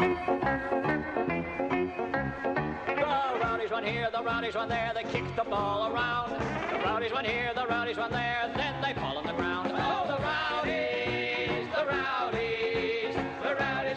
Rowdies run here, the Rowdies run there, they kick the ball around. The Rowdies run here, the Rowdies run there, then they fall on the ground. Oh, the Rowdies, the Rowdies, the Rowdies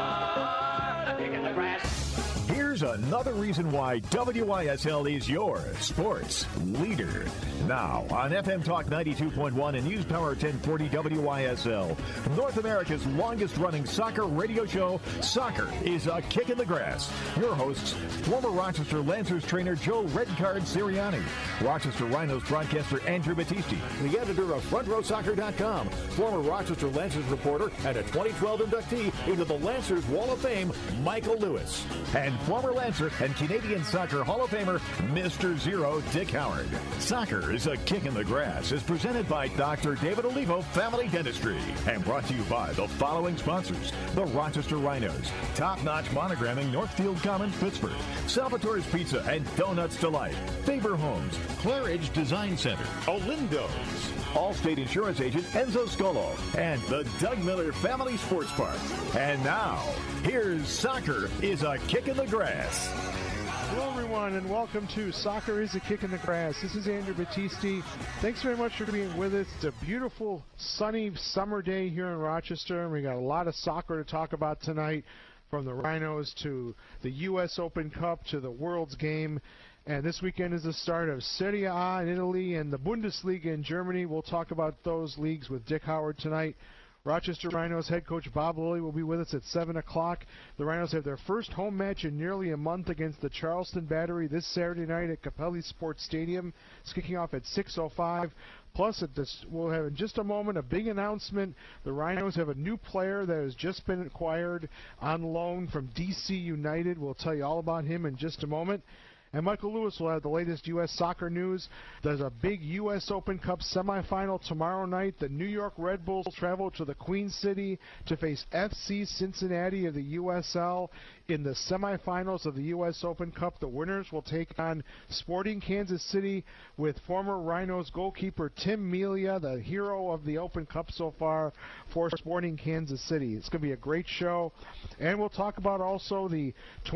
are the kick in the grass. Here's another reason why WYSL is your sports leader. Now on FM Talk 92.1 and News Power 1040 WYSL, North America's longest-running soccer radio show, Soccer is a Kick in the Grass. Your hosts, former Rochester Lancers trainer Joe Redcard Sirianni, Rochester Rhinos broadcaster Andrew Battisti, the editor of FrontRowSoccer.com, former Rochester Lancers reporter and a 2012 inductee into the Lancers Wall of Fame, Michael Lewis, and former Lancer and Canadian Soccer Hall of Famer, Mr. Zero, Dick Howard. Soccer is a Kick in the Grass is presented by Dr. David Olivo Family Dentistry and brought to you by the following sponsors: the Rochester Rhinos, top-notch monogramming, Northfield Commons, Pittsburgh, Salvatore's Pizza and Donuts Delight, Faber Homes, Claridge Design Center, Olindo's, Allstate Insurance Agent Enzo Scolo, and the Doug Miller Family Sports Park. And now, here's Soccer is a Kick in the Grass. Hello, everyone, and welcome to Soccer is a Kick in the Grass. This is Andrew Battisti. Thanks very much for being with us. It's a beautiful, sunny summer day here in Rochester, and we got a lot of soccer to talk about tonight, from the Rhinos to the U.S. Open Cup to the World's Game. And this weekend is the start of Serie A in Italy and the Bundesliga in Germany. We'll talk about those leagues with Dick Howard tonight. Rochester Rhinos head coach Bob Lilly will be with us at 7 o'clock. The Rhinos have their first home match in nearly a month against the Charleston Battery this Saturday night at Capelli Sports Stadium. It's kicking off at 6:05. Plus, we'll have in just a moment a big announcement. The Rhinos have a new player that has just been acquired on loan from DC United. We'll tell you all about him in just a moment. And Michael Lewis will have the latest U.S. soccer news. There's a big U.S. Open Cup semifinal tomorrow night. The New York Red Bulls travel to the Queen City to face FC Cincinnati of the USL in the semifinals of the U.S. Open Cup. The winners will take on Sporting Kansas City with former Rhinos goalkeeper Tim Melia, the hero of the Open Cup so far for Sporting Kansas City. It's going to be a great show. And we'll talk about also the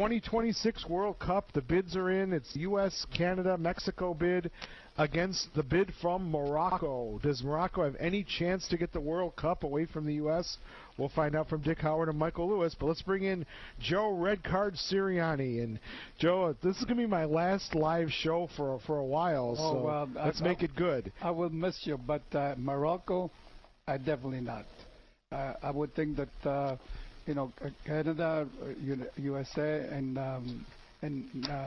2026 World Cup. The bids are in. It's U.S., Canada, Mexico bid against the bid from Morocco. Does Morocco have any chance to get the World Cup away from the U.S.? We'll find out from Dick Howard and Michael Lewis. But let's bring in Joe Redcard Sirianni. And, Joe, this is going to be my last live show for a while, so let's make it good. I will miss you, but Morocco, definitely not. I would think that, Canada, USA, and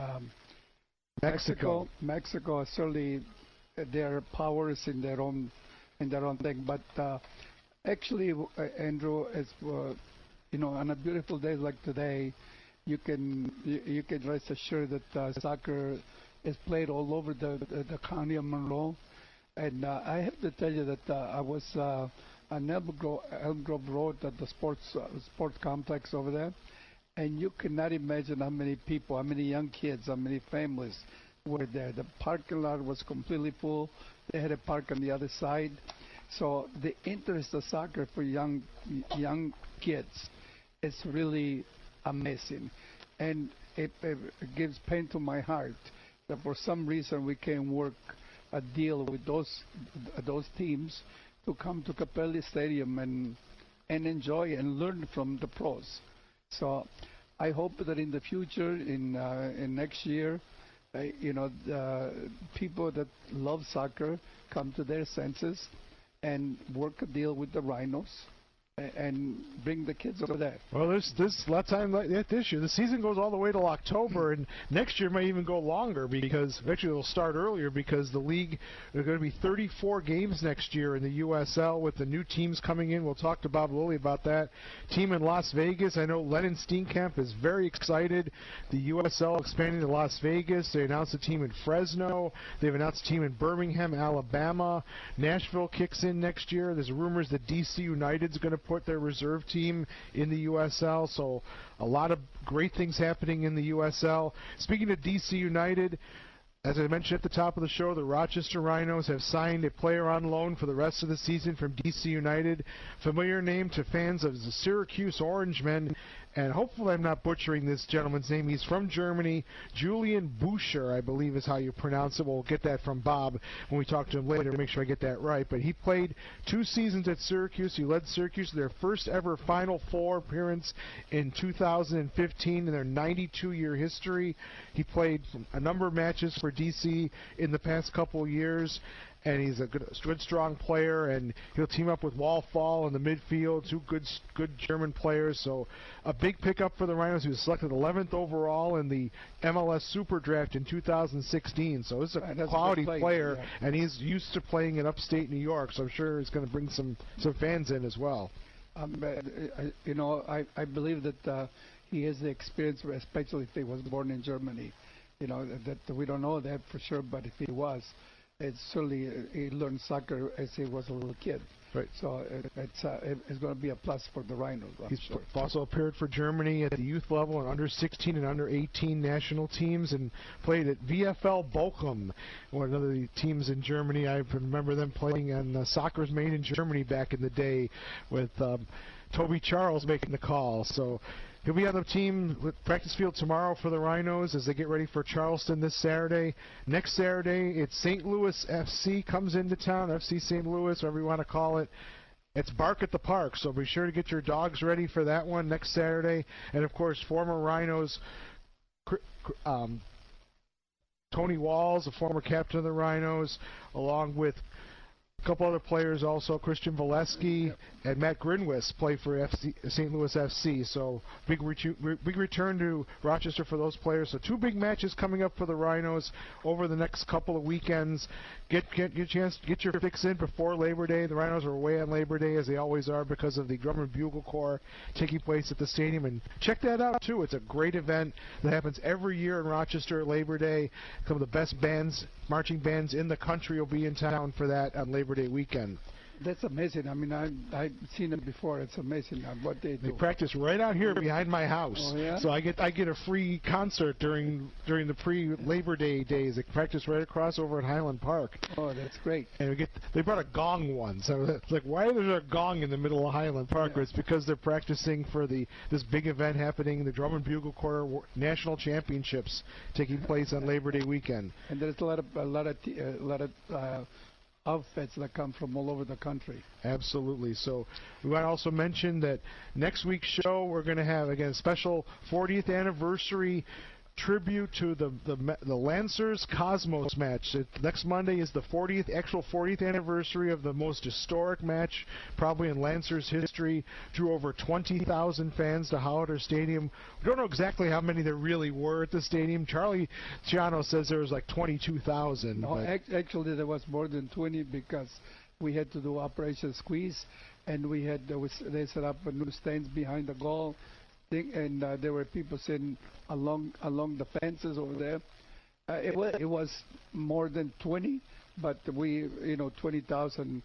Mexico are certainly their powers in their own thing. But actually, Andrew, as on a beautiful day like today, you can rest assured that soccer is played all over the county of Monroe. And I have to tell you that I was on Elm Grove Road at the sports complex over there. And you cannot imagine how many people, how many young kids, how many families were there. The parking lot was completely full. They had a park on the other side. So the interest of soccer for young kids is really amazing. And it gives pain to my heart that for some reason we can't work a deal with those teams to come to Capelli Stadium and enjoy and learn from the pros. So I hope that in the future, in next year, people that love soccer come to their senses and work a deal with the Rhinos and bring the kids over there. Well, there's a lot of time like that this year. The season goes all the way till October, and next year may even go longer because actually it'll start earlier because the league, there are going to be 34 games next year in the USL with the new teams coming in. We'll talk to Bob Lilly about that. Team in Las Vegas, I know Lennon Steenkamp is very excited. The USL expanding to Las Vegas. They announced a team in Fresno. They've announced a team in Birmingham, Alabama. Nashville kicks in next year. There's rumors that DC United's going to put their reserve team in the USL, so a lot of great things happening in the USL. Speaking of DC United, as I mentioned at the top of the show, the Rochester Rhinos have signed a player on loan for the rest of the season from DC United, familiar name to fans of the Syracuse Orangemen, And hopefully I'm not butchering this gentleman's name. He's from Germany. Julian Buescher, I believe is how you pronounce it. We'll get that from Bob when we talk to him later to make sure I get that right. But he played 2 seasons at Syracuse. He led Syracuse to their first ever Final Four appearance in 2015 in their 92-year history. He played a number of matches for DC in the past couple of years. And he's a good, strong player, and he'll team up with Wallfall in the midfield, 2 good German players. So a big pickup for the Rhinos. He was selected 11th overall in the MLS Super Draft in 2016. So this is a quality player, and he's used to playing in upstate New York. So I'm sure he's going to bring some fans in as well. I believe that he has the experience, especially if he was born in Germany. That we don't know that for sure, but if he was. It's certainly he learned soccer as he was a little kid. Right. So it's going to be a plus for the Rhinos. He's also appeared for Germany at the youth level and under 16 and under 18 national teams, and played at VfL Bochum, one of the teams in Germany. I remember them playing on Soccer's Made in Germany back in the day with Toby Charles making the call. So he'll be on the team with practice field tomorrow for the Rhinos as they get ready for Charleston this Saturday. Next Saturday, it's St. Louis FC comes into town, FC St. Louis, whatever you want to call it. It's Bark at the Park, so be sure to get your dogs ready for that one next Saturday. And, of course, former Rhinos, Tony Walls, a former captain of the Rhinos, along with a couple other players also, Christian Valesky and Matt Grinwis play for St. Louis FC. So big return to Rochester for those players. So 2 big matches coming up for the Rhinos over the next couple of weekends. Get a chance to get your fix in before Labor Day. The Rhinos are away on Labor Day, as they always are, because of the Drum and Bugle Corps taking place at the stadium. And check that out, too. It's a great event that happens every year in Rochester at Labor Day. Some of the best marching bands in the country will be in town for that on Labor Day weekend. That's amazing. I mean, I've seen it before. It's amazing what they do. They practice right out here behind my house. Oh, yeah? So I get a free concert during the pre-Labor Day days. They practice right across over at Highland Park. Oh, that's great. And they brought a gong once. So it's like, why is there a gong in the middle of Highland Park? Yeah. It's because they're practicing for this big event happening, the Drum and Bugle Corps National Championships taking place on Labor Day weekend. And there's a lot of outfits that come from all over the country. Absolutely. So we want to also mention that next week's show we're going to have, again, a special 40th anniversary tribute to the Lancers Cosmos match. Next Monday is the 40th anniversary of the most historic match probably in Lancers history. Drew over 20,000 fans to Howler Stadium. We don't know exactly how many there really were at the stadium. Charlie Ciano says there was like 22,000. No, actually there was more than 20 because we had to Operation Squeeze, and they set up new stands behind the goal. And there were people sitting along the fences over there. It was more than 20, but 20,000.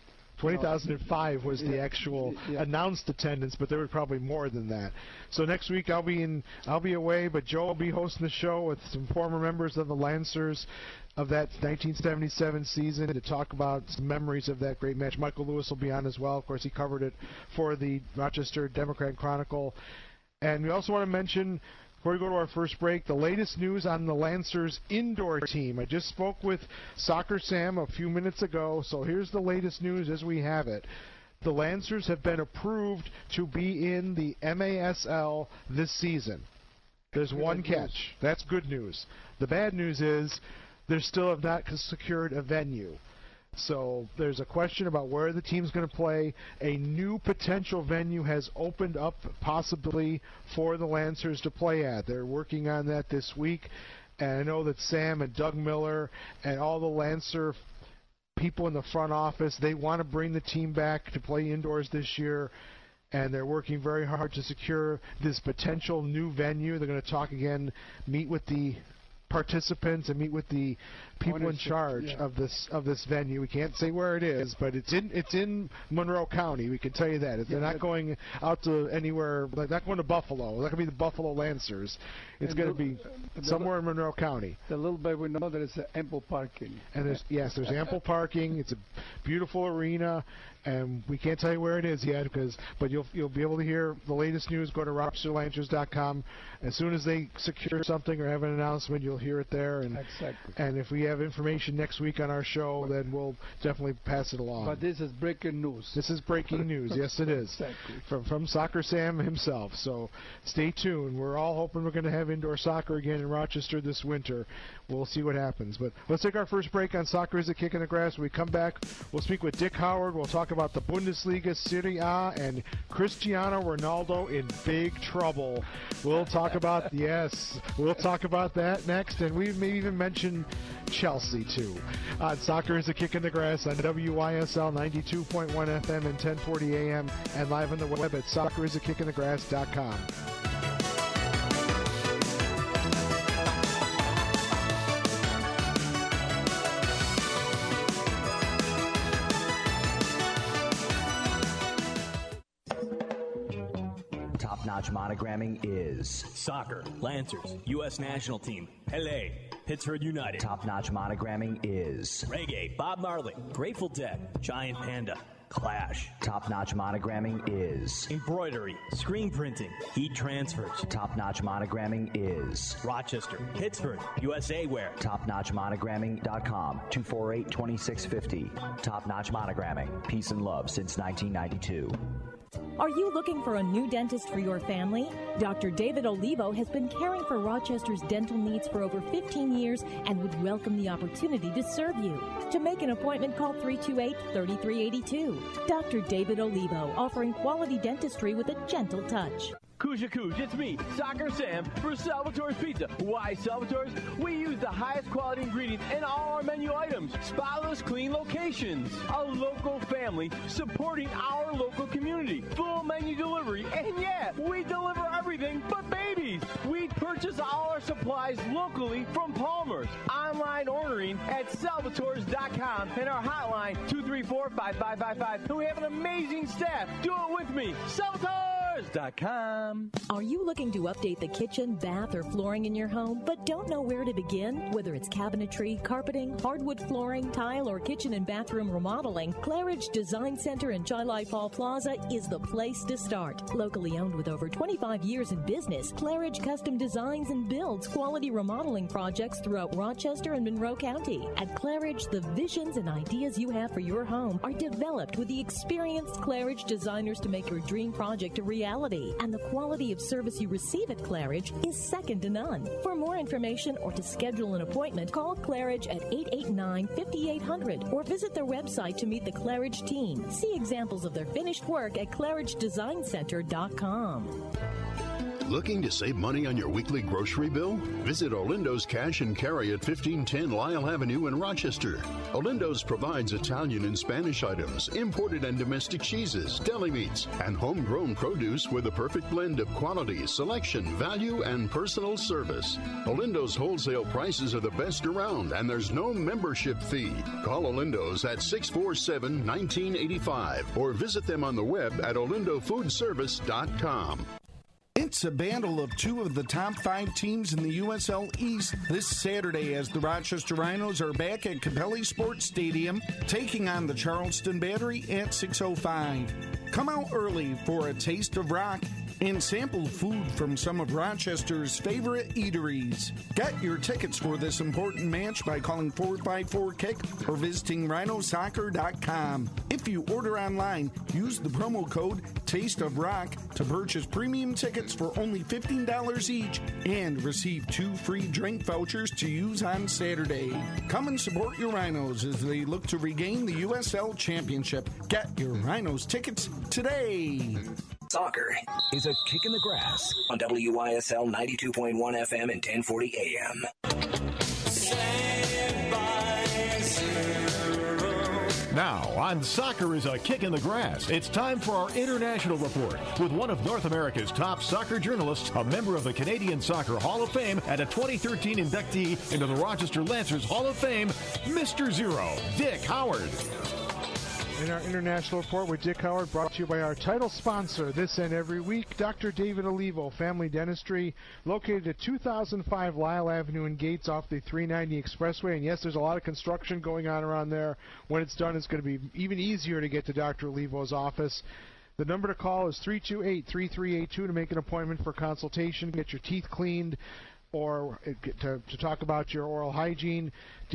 20,005 was the actual announced attendance, but there was probably more than that. So next week I'll be away, but Joe will be hosting the show with some former members of the Lancers of that 1977 season to talk about some memories of that great match. Michael Lewis will be on as well. Of course, he covered it for the Rochester Democrat Chronicle. And we also want to mention, before we go to our first break, the latest news on the Lancers indoor team. I just spoke with Soccer Sam a few minutes ago, so here's the latest news as we have it. The Lancers have been approved to be in the MASL this season. There's one catch. That's good news. The bad news is they still have not secured a venue. So there's a question about where the team's going to play. A new potential venue has opened up possibly for the Lancers to play at. They're working on that this week. And I know that Sam and Doug Miller and all the Lancer people in the front office, they want to bring the team back to play indoors this year. And they're working very hard to secure this potential new venue. They're going to talk again, meet with the participants and meet with the people in charge of this venue. We can't say where it is, but it's in Monroe County. We can tell you that. They're not going out to anywhere. They're not going to Buffalo. They're not going to be the Buffalo Lancers. It's going to be somewhere in Monroe County. The little bit we know there is ample parking. And there's ample parking. It's a beautiful arena, and we can't tell you where it is yet, but you'll be able to hear the latest news. Go to RochesterLancers.com. As soon as they secure something or have an announcement, you'll hear it there. And exactly. And if we have information next week on our show, then we'll definitely pass it along. But this is breaking news. This is breaking news. Yes, it is. Exactly. From Soccer Sam himself. So stay tuned. We're all hoping we're going to have indoor soccer again in Rochester this winter. We'll see what happens. But let's take our first break on Soccer is a Kick in the Grass. When we come back, we'll speak with Dick Howard. We'll talk about the Bundesliga, Serie A, and Cristiano Ronaldo in big trouble. We'll talk about that next, and we may even mention Chelsea too. Soccer is a Kick in the Grass on WYSL 92.1 FM and 1040 AM, and live on the web at soccerisaKickinthegrass.com. Top-notch monogramming is soccer, Lancers, U.S. national team, Pele, Pittsburgh United. Top-notch monogramming is reggae, Bob Marley, Grateful Dead, Giant Panda, Clash. Top-notch monogramming is embroidery, screen printing, heat transfers. Top-notch monogramming is Rochester, Pittsburgh, USA Wear. TopNotchMonogramming.com, 248-2650. Top-notch monogramming, peace and love since 1992. Are you looking for a new dentist for your family? Dr. David Olivo has been caring for Rochester's dental needs for over 15 years and would welcome the opportunity to serve you. To make an appointment, call 328-3382. Dr. David Olivo, offering quality dentistry with a gentle touch. Kuja, it's me, Soccer Sam, for Salvatore's Pizza. Why Salvatore's? We use the highest quality ingredients in all our menu items. Spotless, clean locations. A local family supporting our local community. Full menu delivery. And yeah, we deliver everything but babies. We purchase all our supplies locally from Palmer's. Online ordering at salvatores.com and our hotline 234-5555. And we have an amazing staff. Do it with me. Salvatores.com. Are you looking to update the kitchen, bath, or flooring in your home, but don't know where to begin? Whether it's cabinetry, carpeting, hardwood flooring, tile, or kitchen and bathroom remodeling, Claridge Design Center in Chi-Li Fall Plaza is the place to start. Locally owned with over 25 years in business, Claridge custom designs and builds quality remodeling projects throughout Rochester and Monroe County. At Claridge, the visions and ideas you have for your home are developed with the experienced Claridge designers to make your dream project a reality. And the quality of service you receive at Claridge is second to none. For more information or to schedule an appointment, call Claridge at 889-5800 or visit their website to meet the Claridge team. See examples of their finished work at ClaridgeDesignCenter.com. Looking to save money on your weekly grocery bill? Visit Olindo's Cash and Carry at 1510 Lyle Avenue in Rochester. Olindo's provides Italian and Spanish items, imported and domestic cheeses, deli meats, and homegrown produce with a perfect blend of quality, selection, value, and personal service. Olindo's wholesale prices are the best around, and there's no membership fee. Call Olindo's at 647-1985 or visit them on the web at olindofoodservice.com. It's a battle of two of the top 5 teams in the USL East this Saturday as the Rochester Rhinos are back at Capelli Sports Stadium taking on the Charleston Battery at 6:05. Come out early for a taste of rock and sample food from some of Rochester's favorite eateries. Get your tickets for this important match by calling 454-KICK or visiting rhinosoccer.com. If you order online, use the promo code Taste of Rock to purchase premium tickets for only $15 each and receive 2 free drink vouchers to use on Saturday. Come and support your Rhinos as they look to regain the USL Championship. Get your Rhinos tickets today. Soccer is a kick in the grass on WYSL 92.1 FM and 1040 AM. Now, on Soccer is a Kick in the Grass, it's time for our International Report with one of North America's top soccer journalists, a member of the Canadian Soccer Hall of Fame, and a 2013 inductee into the Rochester Lancers Hall of Fame, Mr. Zero, Dick Howard. In our International Report with Dick Howard, brought to you by our title sponsor this and every week, Dr. David Olivo Family Dentistry, located at 2005 Lyle Avenue in Gates off the 390 Expressway. And yes, there's a lot of construction going on around there. When it's done, it's going to be even easier to get to Dr. Olivo's office. The number to call is 328-3382 to make an appointment for consultation, get your teeth cleaned, or to talk about your oral hygiene.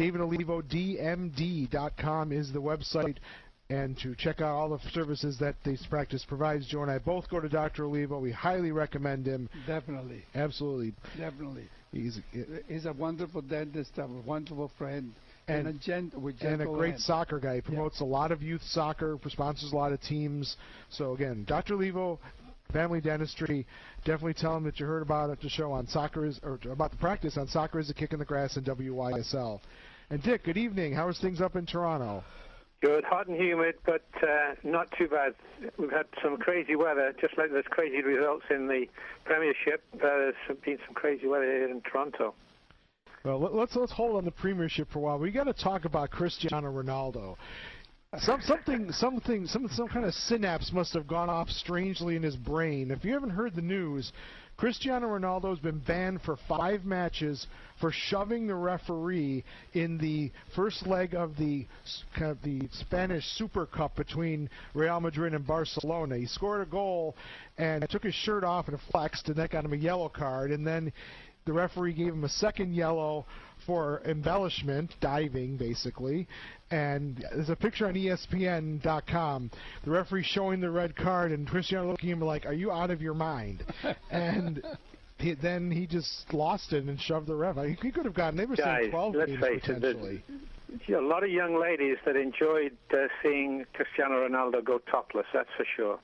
DavidOlivoDMD.com is the website. And to check out all the services that this practice provides. Joe and I both go to Dr. Olivo. We highly recommend him. Definitely. Absolutely. Definitely. He's a wonderful dentist, a wonderful friend, and a great soccer guy. He promotes a lot of youth soccer, sponsors a lot of teams. So, again, Dr. Olivo, Family Dentistry. Definitely tell him that you heard about it, the show on about the practice on Soccer is a Kick in the Grass and WYSL. And, Dick, good evening. How are things up in Toronto? Good, hot and humid, but not too bad. We've had some crazy weather, just like there's crazy results in the Premiership. There's been some crazy weather here in Toronto. Well, let's hold on the Premiership for a while. We got to talk about Cristiano Ronaldo. Some kind of synapse must have gone off strangely in his brain. If you haven't heard the news, Cristiano Ronaldo has been banned for 5 matches for shoving the referee in the first leg of the Spanish Super Cup between Real Madrid and Barcelona. He scored a goal and took his shirt off and flexed, and that got him a yellow card. And then the referee gave him a second yellow for embellishment, diving basically. And there's a picture on ESPN.com. The referee showing the red card, and Cristiano looking at him like, "Are you out of your mind?" And then he just lost it and shoved the ref. He could have gotten. They were saying 12 games potentially. A lot of young ladies that enjoyed seeing Cristiano Ronaldo go topless. That's for sure.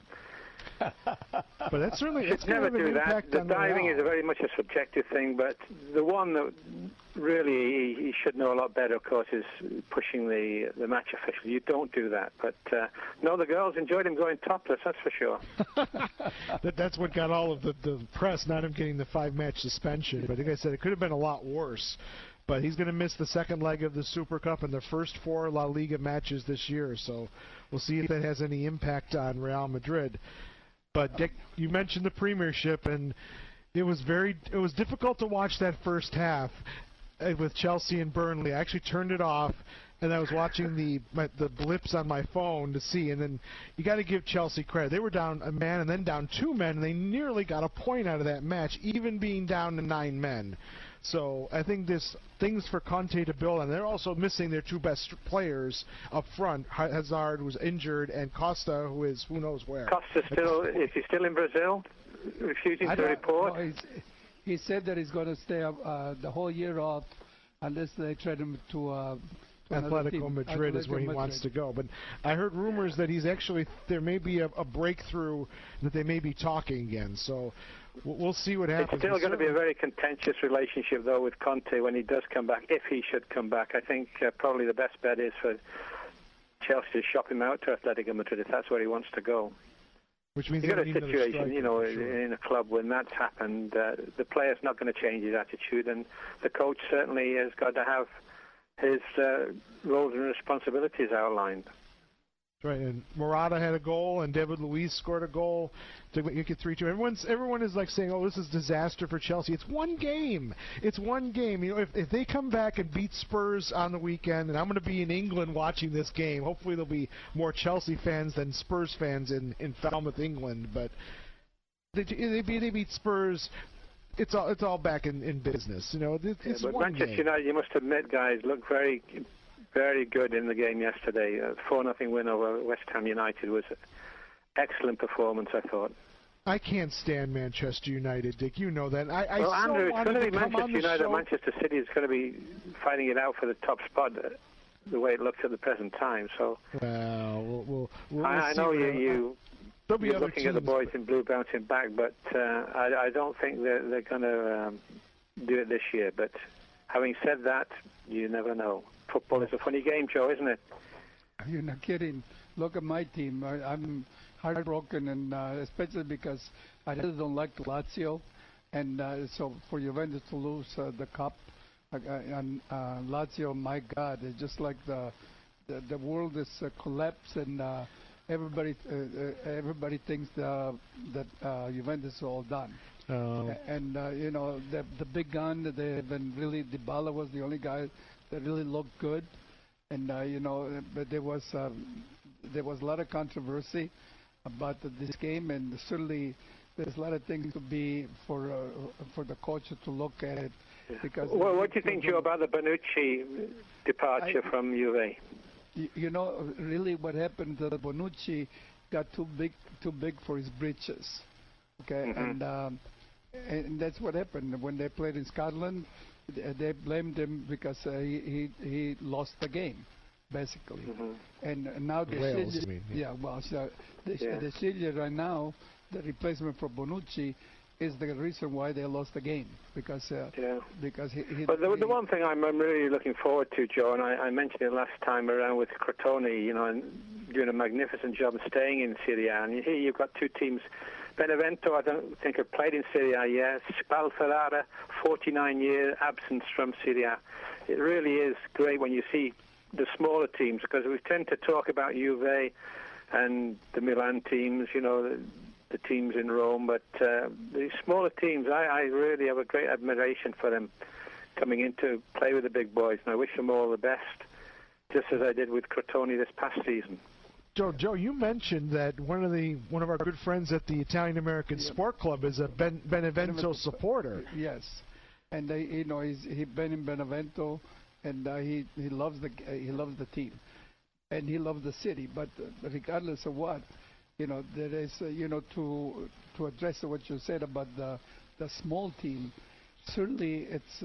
But that's certainly should never do that. The diving is very much a subjective thing, but the one that really he should know a lot better, of course, is pushing the match official. You don't do that. But no, the girls enjoyed him going topless. That's for sure. That's what got all of the press, not him getting the 5-match suspension. But like I said, it could have been a lot worse. But he's going to miss the second leg of the Super Cup and the first 4 La Liga matches this year. So we'll see if that has any impact on Real Madrid. But Dick, you mentioned the Premiership, and it was difficult to watch that first half with Chelsea and Burnley. I actually turned it off, and I was watching the blips on my phone to see. And then you got to give Chelsea credit. They were down a man and then down 2 men, and they nearly got a point out of that match, even being down to 9 men. So I think there's things for Conte to build on. They're also missing their 2 best players up front. Hazard was injured, and Costa, who is who knows where. Costa is he still in Brazil? Refusing to report? No, he said that he's going to stay the whole year off unless they trade him to Atletico Madrid is where he wants to go. But I heard rumors that there may be a breakthrough, that they may be talking again. So we'll see what happens. It's still going to be a very contentious relationship, though, with Conte when he does come back, if he should come back. I think probably the best bet is for Chelsea to shop him out to Atletico Madrid if that's where he wants to go. Which means you've got a situation, in a club when that's happened, the player's not going to change his attitude, and the coach certainly has got to have his roles and responsibilities outlined. Right, and Morata had a goal, and David Luiz scored a goal to make it 3-2. Everyone is like saying, "Oh, this is disaster for Chelsea." It's one game. It's one game. If they come back and beat Spurs on the weekend, and I'm going to be in England watching this game. Hopefully, there'll be more Chelsea fans than Spurs fans in Falmouth, England. But they beat Spurs. It's all back in business. It's but one Manchester game. United, you must admit, guys, look very, very good in the game yesterday. 4-0 win over West Ham United was an excellent performance, I thought. I can't stand Manchester United, Dick. You know that. Andrew, it's going to be Manchester United. Manchester City is going to be fighting it out for the top spot, the way it looks at the present time. So, we'll I know you're looking at the boys in blue bouncing back, but I don't think they're going to do it this year. But having said that, you never know. Football is a funny game, Joe, isn't it? You're not kidding. Look at my team. I'm heartbroken, and especially because I really don't like Lazio, and so for Juventus to lose the cup, and Lazio, my God, it's just like the world is collapsed, and everybody thinks that Juventus is all done. And the big gun, Dybala was the only guy that really looked good, and but there was a lot of controversy about this game, and certainly there's a lot of things to be for the coach to look at it. Because what do you think, Joe, about the Bonucci departure from Juve? Really what happened, Bonucci got too big for his britches. Okay, and that's what happened when they played in Scotland. They blamed him because he lost the game, basically. And now the Sicilian right now, the replacement for Bonucci, is the reason why they lost the game because he. But the one thing I'm really looking forward to, Joe, and I mentioned it last time around with Crotone, and doing a magnificent job of staying in Serie A. And here you've got two teams. Benevento, I don't think have played in Serie A yet. Spal Ferrara, 49-year absence from Serie A. It really is great when you see the smaller teams, because we tend to talk about Juve and the Milan teams, the teams in Rome, but these smaller teams, I really have a great admiration for them coming in to play with the big boys, and I wish them all the best, just as I did with Crotone this past season. Joe, you mentioned that one of our good friends at the Italian American Sport Club is a Benevento supporter. Yes, and he's been in Benevento, and he loves the team, and he loves the city. But regardless of what, there is to address what you said about the small team. Certainly, it's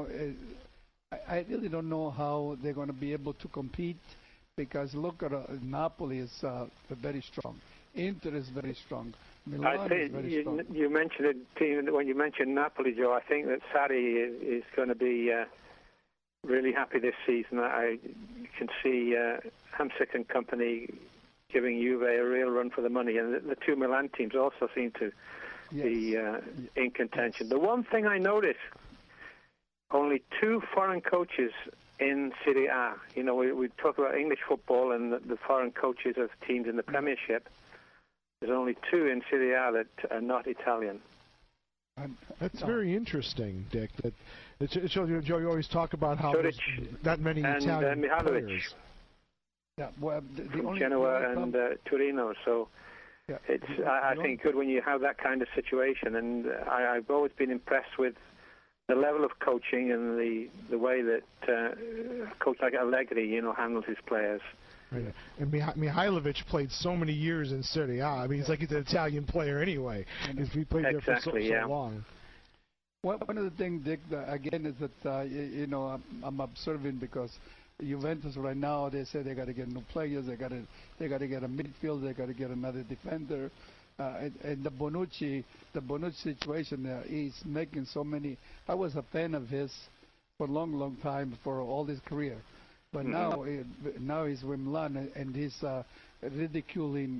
I really don't know how they're going to be able to compete. Because look at Napoli is very strong. Inter is very strong. Milan is very strong. You mentioned it when you mentioned Napoli, Joe. I think that Sarri is going to be really happy this season. You can see Hamsik and company giving Juve a real run for the money, and the two Milan teams also seem to be in contention. The one thing I noticed, only two foreign coaches in Serie A. We talk about English football and the foreign coaches of teams in the Premiership. There's only two in Serie A that are not Italian. That's very interesting, Dick. It shows you, Joe, you always talk about how there's that many Italian players. Yeah, well, from Genoa and Torino. So it's I think good when you have that kind of situation. And I've always been impressed with the level of coaching and the way that a coach like Allegri, handles his players. Right. And Mihailovic played so many years in Serie A. I mean, he's an Italian player anyway. He played there for so long. Well, one of the things, Dick, again, is that I'm observing because Juventus right now, they say they got to get new players. They got to get a midfield. They got to get another defender. And the Bonucci situation, he's making so many. I was a fan of his for a long time, for all his career, but now he's with Milan and he's ridiculing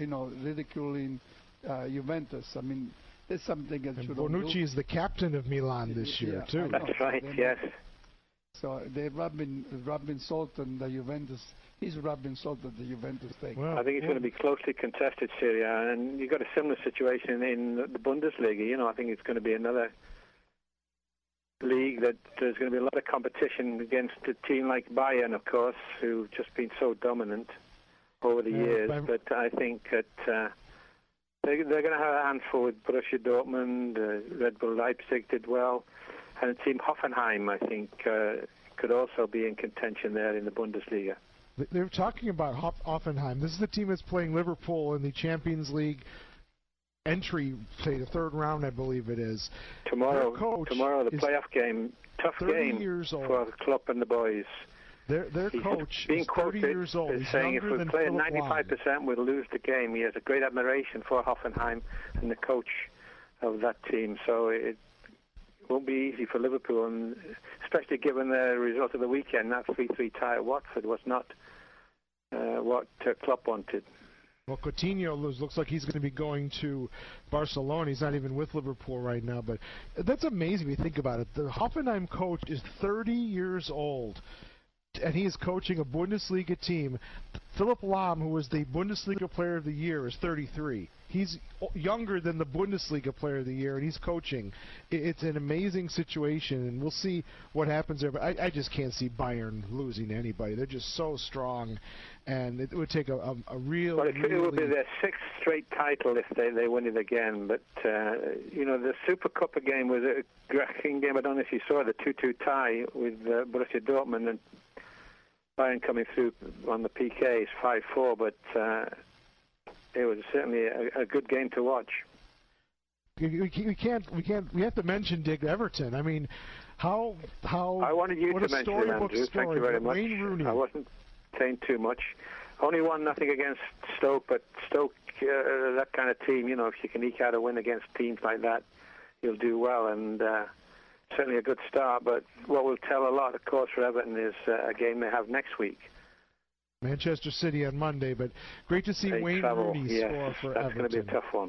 Juventus. I mean, there's something that should. Bonucci is the captain of Milan this year too. That's right. Yes. So they're rubbing salt on the Juventus. He's rubbing salt at the Juventus thing. Well, I think it's going to be closely contested, Serie A, and you've got a similar situation in the Bundesliga. I think it's going to be another league that there's going to be a lot of competition against a team like Bayern, of course, who've just been so dominant over the years. But I think that they're going to have a handful with Borussia Dortmund, Red Bull Leipzig did well, and a team Hoffenheim, I think, could also be in contention there in the Bundesliga. They're talking about Hoffenheim. This is the team that's playing Liverpool in the Champions League entry, say the third round, I believe it is. Tomorrow, the playoff game, tough game for Klopp and the boys. Their coach is 30 years old. He's saying if we play at 95%, we'll lose the game. He has a great admiration for Hoffenheim and the coach of that team. So it won't be easy for Liverpool, and especially given the result of the weekend. That 3-3 tie at Watford was not what Klopp wanted. Well, Coutinho looks like he's going to be going to Barcelona. He's not even with Liverpool right now, but that's amazing if you think about it. The Hoffenheim coach is 30 years old, and he is coaching a Bundesliga team. Philipp Lahm, who was the Bundesliga Player of the Year, is 33. He's younger than the Bundesliga Player of the Year, and he's coaching. It's an amazing situation, and we'll see what happens there. But I just can't see Bayern losing to anybody. They're just so strong, and it would take a real... Well, it will be their sixth straight title if they win it again. But, the Super Cup game was a cracking game. I don't know if you saw the 2-2 tie with Borussia Dortmund and Bayern coming through on the PKs 5-4, but it was certainly a good game to watch. We have to mention Dick Everton. I mean, how I wanted you to mention it, Andrew. Thank you very much. I wasn't saying too much. Only 1-0 against Stoke, but Stoke, that kind of team, if you can eke out a win against teams like that, you'll do well. And certainly a good start, but what will tell a lot, of course, for Everton is a game they have next week. Manchester City on Monday, but great to see Wayne Rooney score for that's Everton. That's going to be a tough one.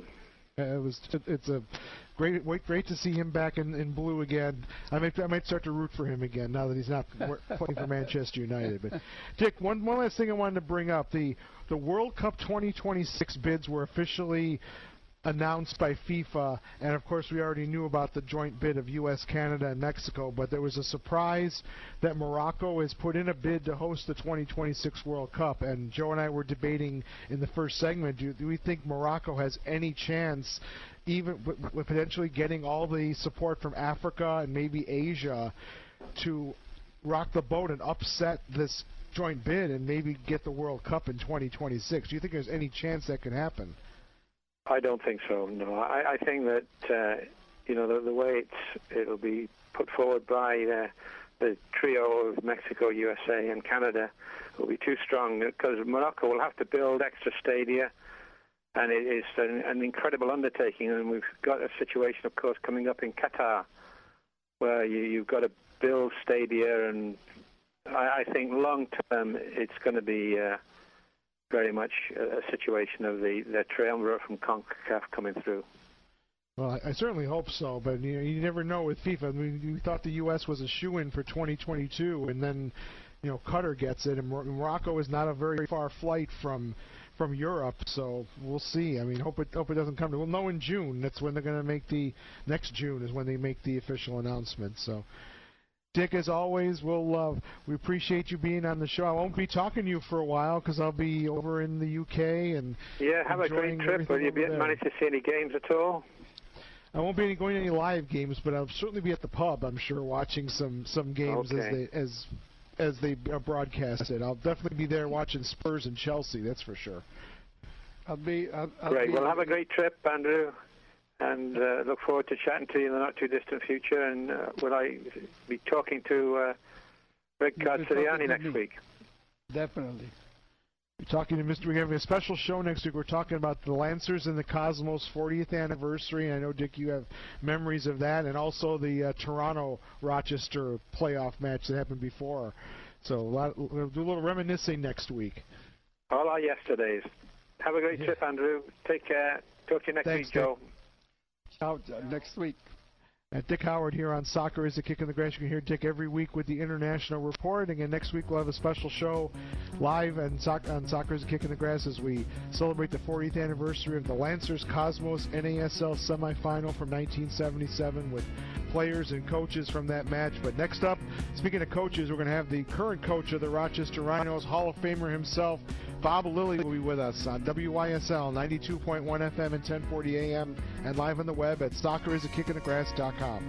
It's a great to see him back in blue again. I might start to root for him again now that he's not playing for Manchester United. But Dick, one last thing I wanted to bring up: the World Cup 2026 bids were officially announced by FIFA, and of course we already knew about the joint bid of U.S., Canada, and Mexico, but there was a surprise that Morocco has put in a bid to host the 2026 World Cup, and Joe and I were debating in the first segment, do we think Morocco has any chance, even with potentially getting all the support from Africa and maybe Asia, to rock the boat and upset this joint bid and maybe get the World Cup in 2026? Do you think there's any chance that could happen? I don't think so, no. I think that, the way it'll be put forward by the trio of Mexico, USA, and Canada will be too strong, because Morocco will have to build extra stadia, and it is an incredible undertaking, and we've got a situation, of course, coming up in Qatar, where you've got to build stadia, and I think long-term it's going to be... very much a situation of the triumvirate from CONCACAF coming through. Well, I certainly hope so, but you never know with FIFA. I mean, we thought the U.S. was a shoo-in for 2022, and then Qatar gets it, and Morocco is not a very far flight from Europe, so we'll see. I mean, hope it doesn't come to. We'll know in June. That's when they're going to make next June is when they make the official announcement. So. Dick, as always, we appreciate you being on the show. I won't be talking to you for a while because I'll be over in the UK and have a great trip. Will you manage to see any games at all? I won't be going to any live games, but I'll certainly be at the pub. I'm sure watching some games as they broadcast it. I'll definitely be there watching Spurs and Chelsea. That's for sure. Great. Well, have a great trip, Andrew. And look forward to chatting to you in the not-too-distant future. And will I be talking to Rick Sirianni next week? Definitely. We're talking to We're having a special show next week. We're talking about the Lancers and the Cosmos 40th anniversary. And I know, Dick, you have memories of that. And also the Toronto-Rochester playoff match that happened before. So we'll do a little reminiscing next week. All our yesterdays. Have a great trip, Andrew. Take care. Talk to you next week, Joe. Out next week. Dick Howard here on Soccer is a Kick in the Grass. You can hear Dick every week with the International Report. Again, next week we'll have a special show live on Soccer is a Kick in the Grass as we celebrate the 40th anniversary of the Lancers Cosmos NASL semifinal from 1977 with players and coaches from that match. But next up, speaking of coaches, we're going to have the current coach of the Rochester Rhinos, Hall of Famer himself, Bob Lilly, will be with us on WYSL 92.1 FM and 1040 AM and live on the web at soccerisakickinthegrass.com.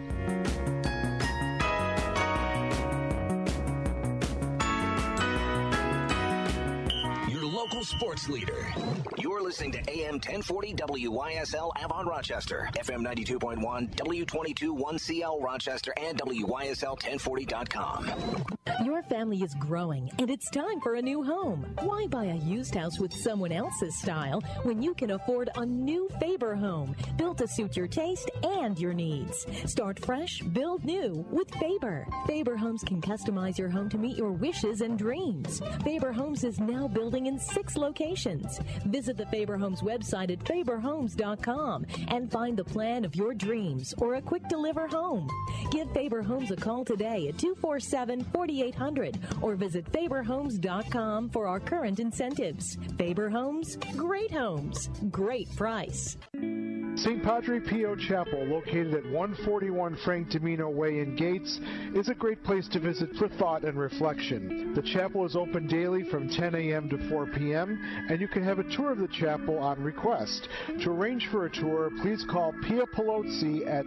Your local sports leader. You're listening to AM 1040 WYSL Avon Rochester, FM 92.1, W22-1CL Rochester, and WYSL1040.com. Your family is growing, and it's time for a new home. Why buy a used house with someone else's style when you can afford a new Faber home built to suit your taste and your needs? Start fresh, build new with Faber. Faber Homes can customize your home to meet your wishes and dreams. Faber Homes is now building in 6 locations. Visit the Faber Homes website at faberhomes.com and find the plan of your dreams or a quick deliver home. Give Faber Homes a call today at 247-4800 or visit faberhomes.com for our current incentives. Faber Homes, great homes, great price. St. Padre Pio Chapel, located at 141 Frank Domino Way in Gates, is a great place to visit for thought and reflection. The chapel is open daily from 10 a.m. to 4 p.m., and you can have a tour of the chapel on request. To arrange for a tour, please call Pia Pelozzi at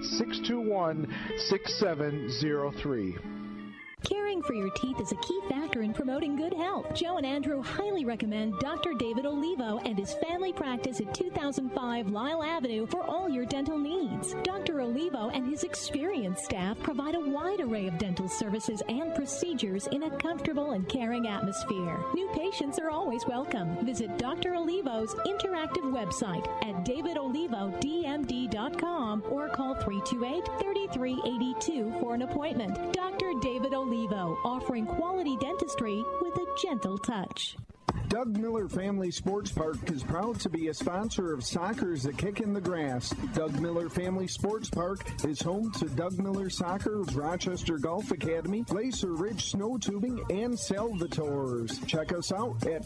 621-6703. Caring for your teeth is a key factor in promoting good health. Joe and Andrew highly recommend Dr. David Olivo and his family practice at 2005 Lyle Avenue for all your dental needs. Dr. Olivo and his experienced staff provide a wide array of dental services and procedures in a comfortable and caring atmosphere. New patients are always welcome. Visit Dr. Olivo's interactive website at davidolivodmd.com or call 328-3382 for an appointment. Dr. David Olivo, offering quality dentistry with a gentle touch. Doug Miller Family Sports Park is proud to be a sponsor of Soccer is a Kick in the Grass. Doug Miller Family Sports Park is home to Doug Miller Soccer, Rochester Golf Academy, Glacier Ridge Snow Tubing, and Salvatores. Check us out at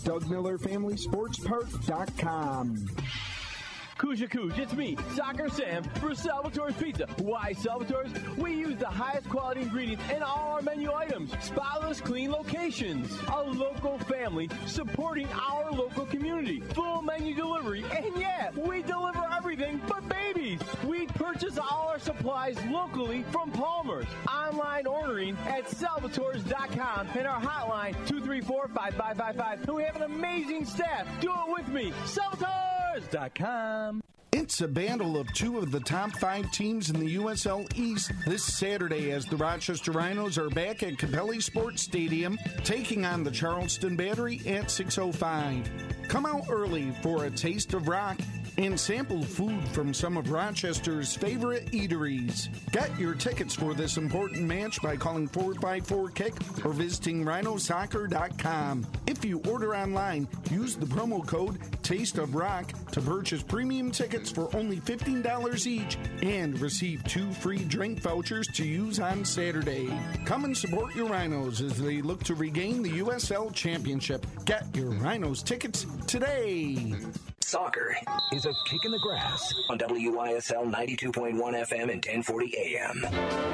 DougMillerFamilySportsPark.com. Kuja Kuj, it's me, Soccer Sam, for Salvatore's Pizza. Why Salvatore's? We use the highest quality ingredients in all our menu items. Spotless, clean locations. A local family supporting our local community. Full menu delivery, and yeah, we deliver everything but babies. We purchase all our supplies locally from Palmer's. Online ordering at Salvatores.com and our hotline 234-5555. And we have an amazing staff. Do it with me. Salvatores.com. It's a battle of 2 of the top 5 teams in the USL East this Saturday as the Rochester Rhinos are back at Capelli Sports Stadium taking on the Charleston Battery at 6:05. Come out early for a taste of rock and sample food from some of Rochester's favorite eateries. Get your tickets for this important match by calling 454-KICK or visiting rhinosoccer.com. If you order online, use the promo code Taste of Rock to purchase premium tickets for only $15 each and receive 2 free drink vouchers to use on Saturday. Come and support your Rhinos as they look to regain the USL Championship. Get your Rhinos tickets today. Soccer is a kick in the grass on WYSL 92.1 FM and 1040 AM.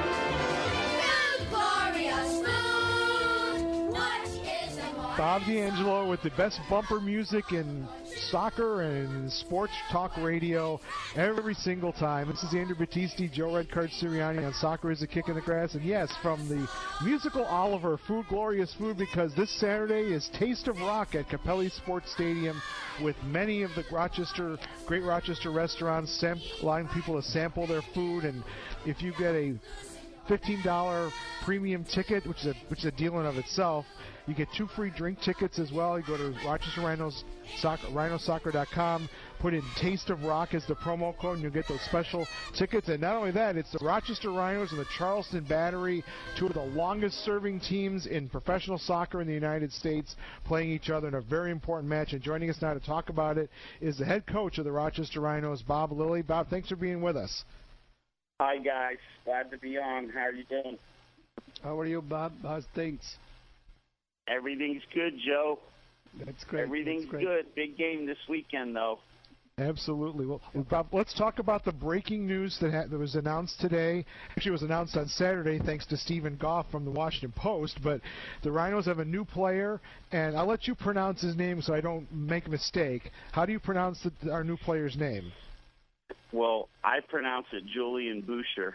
Bob D'Angelo with the best bumper music in soccer and sports talk radio every single time. This is Andrew Battisti, Joe Redcard Sirianni on Soccer is a Kick in the Grass. And yes, from the musical Oliver, Food Glorious Food, because this Saturday is Taste of Rock at Capelli Sports Stadium with many of the great Rochester restaurants allowing people to sample their food. And if you get a $15 premium ticket, which is a deal in of itself, you get 2 free drink tickets as well. You go to Rochester rhinosoccer.com, put in Taste of Rock as the promo code, and you'll get those special tickets. And not only that, it's the Rochester Rhinos and the Charleston Battery, 2 of the longest-serving teams in professional soccer in the United States, playing each other in a very important match. And joining us now to talk about it is the head coach of the Rochester Rhinos, Bob Lilly. Bob, thanks for being with us. Hi, guys. Glad to be on. How are you doing? How are you, Bob? How's things? Everything's good, Joe. That's great. Everything's That's great. Good. Big game this weekend, though. Absolutely. Well, Bob, let's talk about the breaking news that was announced today. Actually, it was announced on Saturday thanks to Stephen Goff from the Washington Post. But the Rhinos have a new player, and I'll let you pronounce his name so I don't make a mistake. How do you pronounce our new player's name? Well, I pronounce it Julian Boucher,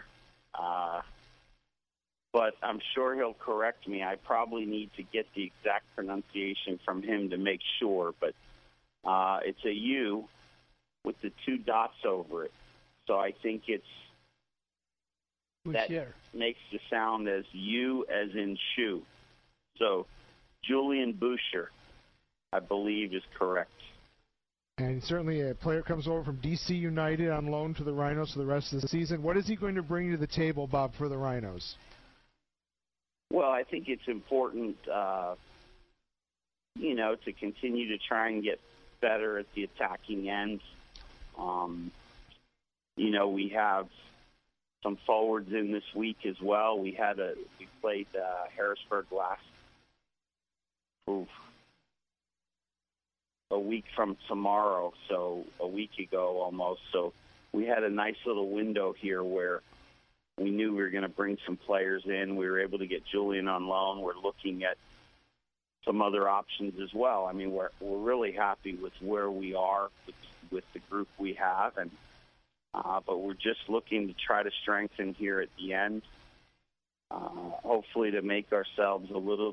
but I'm sure he'll correct me. I probably need to get the exact pronunciation from him to make sure, but It's a U with the 2 dots over it. So I think that makes the sound as U as in shoe. So Julian Boucher, I believe, is correct. And certainly a player comes over from D.C. United on loan to the Rhinos for the rest of the season. What is he going to bring to the table, Bob, for the Rhinos? Well, I think it's important, to continue to try and get better at the attacking end. We have some forwards in this week as well. We played Harrisburg a week from tomorrow, so a week ago almost. So we had a nice little window here where we knew we were going to bring some players in. We were able to get Julian on loan. We're looking at some other options as well. I mean, we're really happy with where we are with the group we have, and but we're just looking to try to strengthen here at the end. Hopefully, to make ourselves a little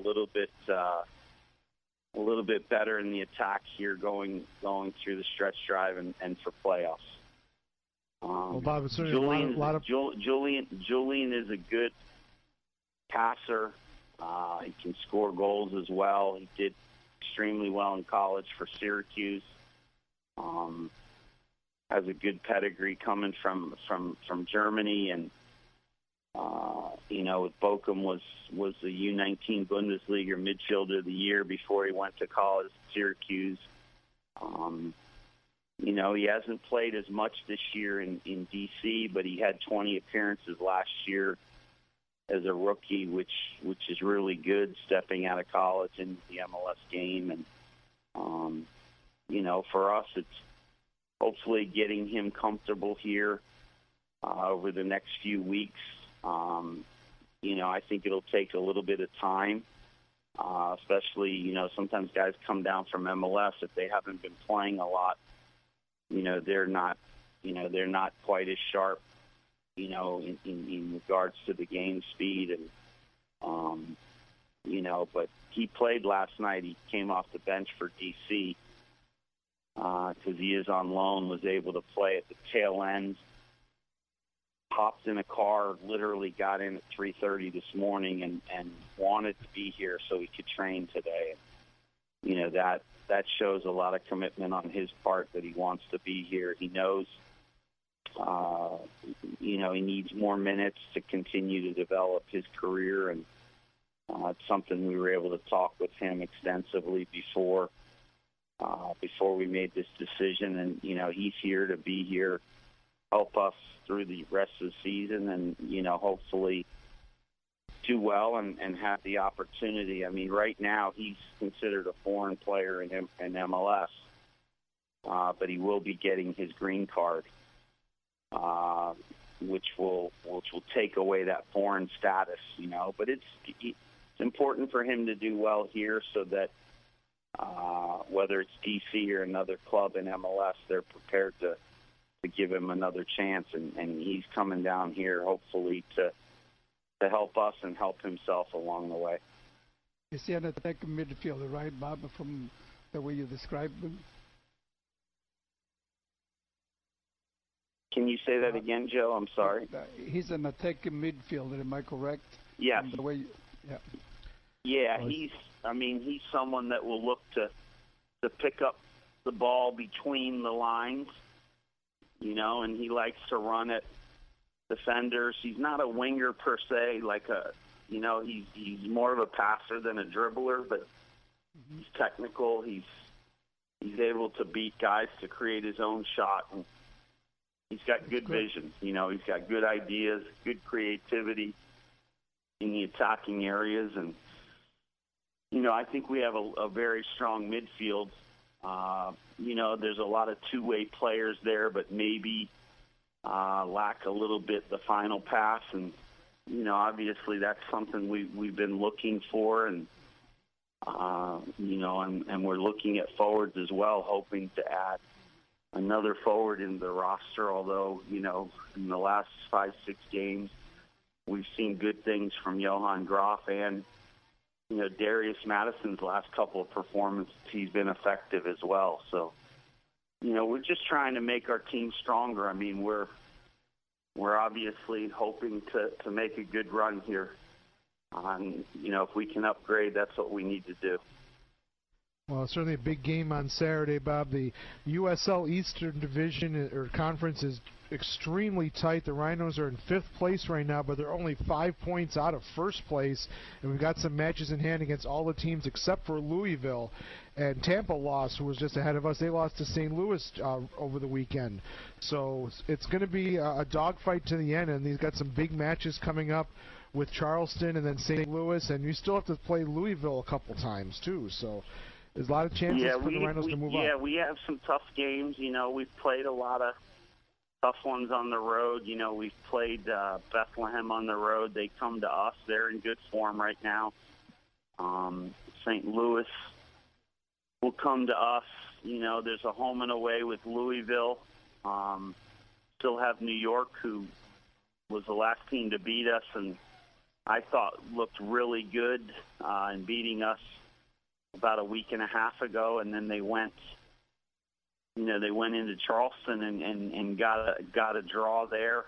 bit better in the attack here, going through the stretch drive and for playoffs. Well, Bob, it's Julian is a good passer. He can score goals as well. He did extremely well in college for Syracuse. Has a good pedigree coming from Germany, and with Bochum was the U19 Bundesliga midfielder of the year before he went to college at Syracuse. He hasn't played as much this year in D.C., but he had 20 appearances last year as a rookie, which is really good, stepping out of college into the MLS game. And, for us, it's hopefully getting him comfortable here over the next few weeks. I think it'll take a little bit of time, especially, sometimes guys come down from MLS if they haven't been playing a lot. They're not quite as sharp, in regards to the game speed. And, but he played last night. He came off the bench for D.C. Because he is on loan, was able to play at the tail end. Hopped in a car, literally got in at 3:30 this morning and wanted to be here so he could train today. That shows a lot of commitment on his part that he wants to be here. He knows, he needs more minutes to continue to develop his career, and it's something we were able to talk with him extensively before we made this decision. And, he's here to be here, help us through the rest of the season, and, hopefully do well and have the opportunity. I mean, right now he's considered a foreign player in MLS, but he will be getting his green card, which will take away that foreign status, But it's important for him to do well here so that whether it's DC or another club in MLS, they're prepared to give him another chance. And he's coming down here hopefully to help us and help himself along the way. You see an attacking midfielder, right, Bob, from the way you described him? Can you say that again, Joe? I'm sorry. He's an attacking midfielder, am I correct? Yes. Yeah, he's someone that will look to pick up the ball between the lines, and he likes to run at defenders. He's not a winger per se, he's more of a passer than a dribbler, but he's technical. He's able to beat guys to create his own shot, and he's got good vision. He's got good ideas, good creativity in the attacking areas, and I think we have a very strong midfield. There's a lot of two-way players there, but maybe lack a little bit the final pass. And, obviously that's something we've been looking for. And, and we're looking at forwards as well, hoping to add another forward in the roster. Although, in the last 5-6 games, we've seen good things from Johan Graf and Darius Madison's last couple of performances, he's been effective as well. So, we're just trying to make our team stronger. I mean, we're obviously hoping to make a good run here. If we can upgrade, that's what we need to do. Well, certainly a big game on Saturday, Bob. The USL Eastern Division or Conference is extremely tight. The Rhinos are in 5th place right now, but they're only 5 points out of 1st place. And we've got some matches in hand against all the teams except for Louisville. And Tampa lost, who was just ahead of us. They lost to St. Louis over the weekend. So it's going to be a dogfight to the end, and they've got some big matches coming up with Charleston and then St. Louis. And you still have to play Louisville a couple times, too. So there's a lot of chances for the Rhinos to move up. Yeah, we have some tough games. We've played a lot of tough ones on the road. We've played Bethlehem on the road. They come to us. They're in good form right now. St. Louis will come to us. There's a home and away with Louisville. Still have New York, who was the last team to beat us, and I thought looked really good in beating us about a week and a half ago, and then they went into Charleston and got a draw there.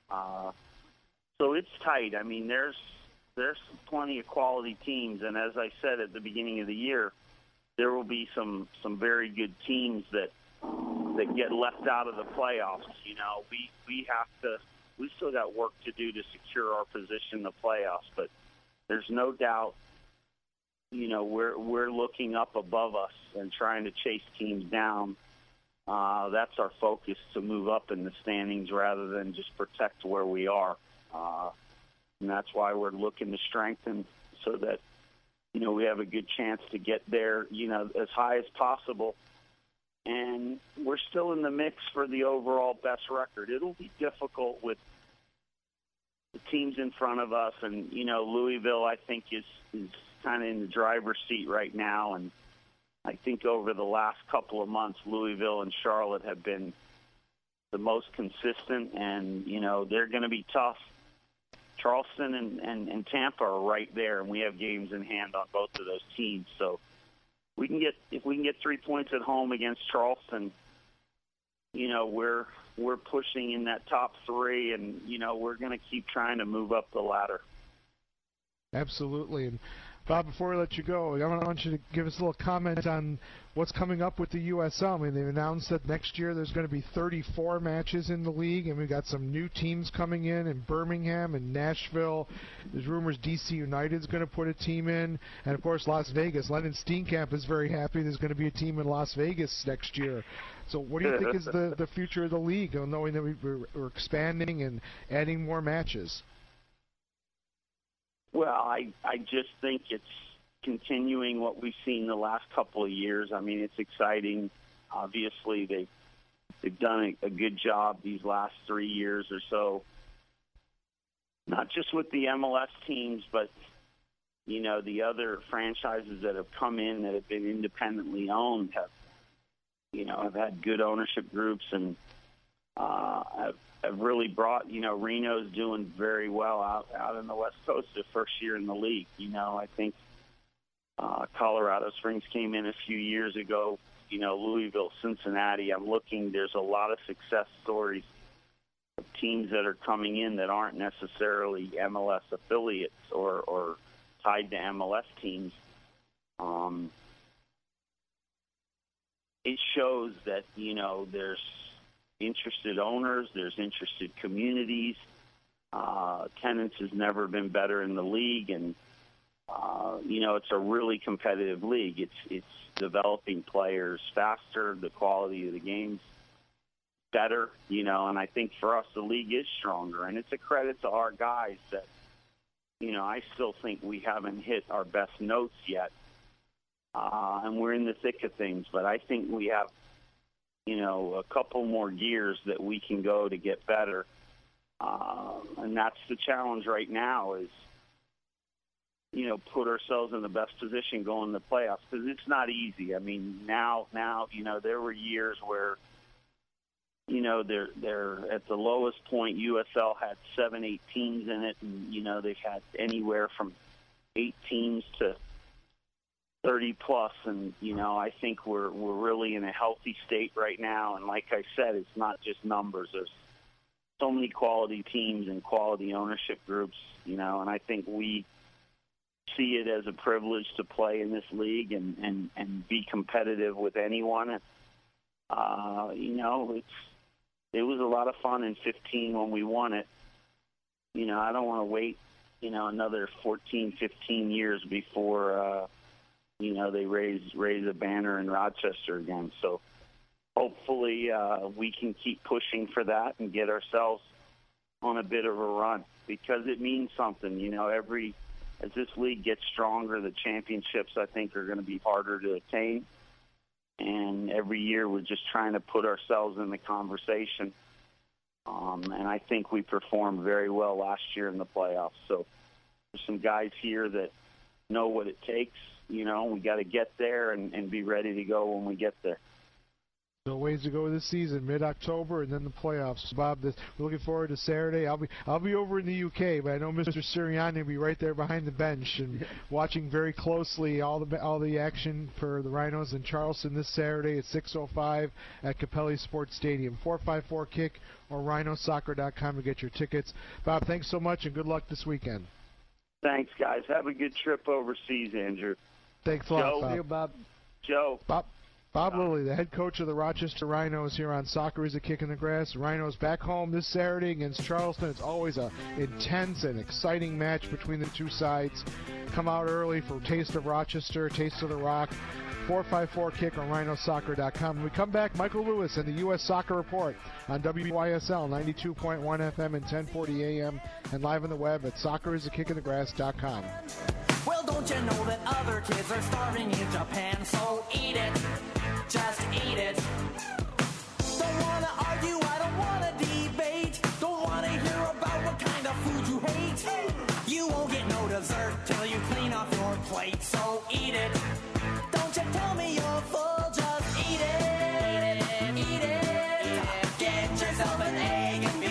So it's tight. I mean, there's plenty of quality teams, and as I said at the beginning of the year, there will be some very good teams that get left out of the playoffs. We still got work to do to secure our position in the playoffs, but there's no doubt. We're looking up above us and trying to chase teams down. That's our focus, to move up in the standings rather than just protect where we are. And that's why we're looking to strengthen so that, we have a good chance to get there, as high as possible. And we're still in the mix for the overall best record. It'll be difficult with the teams in front of us. And, Louisville, I think, is kind of in the driver's seat right now, and I think over the last couple of months, Louisville and Charlotte have been the most consistent, and they're going to be tough. Charleston and Tampa are right there, and we have games in hand on both of those teams. So if we can get 3 points at home against Charleston, we're pushing in that top 3, and we're going to keep trying to move up the ladder. Absolutely. And Bob, before we let you go, I want you to give us a little comment on what's coming up with the USL. I mean, they've announced that next year there's going to be 34 matches in the league, and we've got some new teams coming in Birmingham and Nashville. There's rumors DC United's going to put a team in, and of course Las Vegas. Lennon Steenkamp is very happy there's going to be a team in Las Vegas next year. So what do you think is the future of the league, knowing that we're expanding and adding more matches? Well, I just think it's continuing what we've seen the last couple of years. I mean, it's exciting. Obviously, they've done a good job these last 3 years or so, not just with the MLS teams, but, the other franchises that have come in that have been independently owned have had good ownership groups and have really brought, Reno's doing very well out in the West Coast, the first year in the league. I think Colorado Springs came in a few years ago, Louisville, Cincinnati. There's a lot of success stories of teams that are coming in that aren't necessarily MLS affiliates or tied to MLS teams. It shows that, there's interested owners, there's interested communities. Attendance has never been better in the league, and it's a really competitive league. It's developing players faster, the quality of the game's better, and I think for us the league is stronger, and it's a credit to our guys that I still think we haven't hit our best notes yet, and we're in the thick of things, but I think we have a couple more gears that we can go to get better. And that's the challenge right now is, put ourselves in the best position going to the playoffs, because it's not easy. I mean, now, there were years where, they're at the lowest point. USL had 7-8 teams in it, and, they've had anywhere from 8 teams to 30 plus, and I think we're really in a healthy state right now. And like I said, it's not just numbers. There's so many quality teams and quality ownership groups, and I think we see it as a privilege to play in this league and be competitive with anyone. It was a lot of fun in 15 when we won it. I don't want to wait, another 14, 15 years before, they raise a banner in Rochester again. So hopefully we can keep pushing for that and get ourselves on a bit of a run, because it means something. As this league gets stronger, the championships, I think, are going to be harder to attain. And every year we're just trying to put ourselves in the conversation. And I think we performed very well last year in the playoffs. So there's some guys here that know what it takes. We got to get there and be ready to go when we get there. So ways to go this season, mid-October, and then the playoffs. Bob, we're looking forward to Saturday. I'll be over in the UK, but I know Mr. Sirianni will be right there behind the bench and watching very closely all the action for the Rhinos in Charleston this Saturday at 6:05 at Capelli Sports Stadium. 454-KICK or rhinosoccer.com to get your tickets. Bob, thanks so much and good luck this weekend. Thanks, guys. Have a good trip overseas, Andrew. Thanks a lot, Joe. Bob. See you, Bob. Joe. Bob Lilly, the head coach of the Rochester Rhinos here on Soccer is a Kick in the Grass. Rhinos back home this Saturday against Charleston. It's always an intense and exciting match between the two sides. Come out early for Taste of Rochester, Taste of the Rock. 454-KICK on rhinosoccer.com. When we come back, Michael Lewis and the U.S. Soccer Report on WYSL 92.1 FM and 1040 AM and live on the web at soccerisaKickInTheGrass.com. Well, don't you know that other kids are starving in Japan? So eat it, just eat it. Don't wanna argue, I don't wanna debate. Don't wanna hear about what kind of food you hate. You won't get no dessert till you clean off your plate. So eat it. Don't you tell me you're full, just eat it. Eat it. Get yourself an egg and